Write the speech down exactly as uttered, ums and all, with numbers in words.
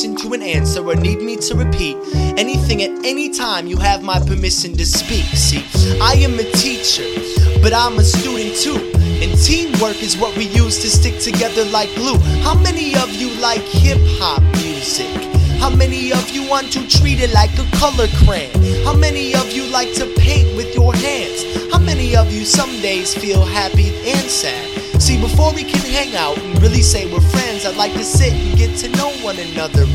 question to an answer or need me to repeat anything at any time, you have my permission to speak. See, I am a teacher, but I'm a student too, and teamwork is what we use to stick together like glue. How many of you like hip-hop music? How many of you want to treat it like a color crayon? How many of you like to paint with your hands? How many of you some days feel happy and sad? See, before we can hang out and really say we're friends, I'd like to sit and get to know one another.